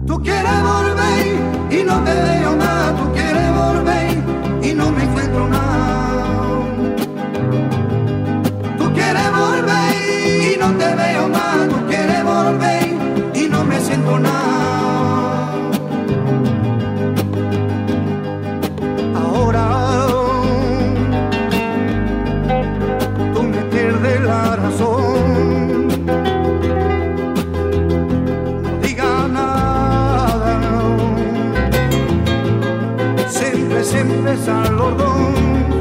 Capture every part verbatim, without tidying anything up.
Tú quieres volver y no te veo más, tú quieres volver y no me encuentro nada. Tú quieres volver y no te veo más, tú quieres volver y no me siento nada. Ahora tú me pierdes la razón. No digas nada, siempre, siempre sal los dos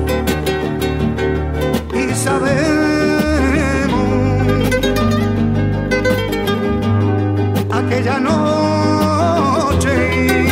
y sabemos aquella noche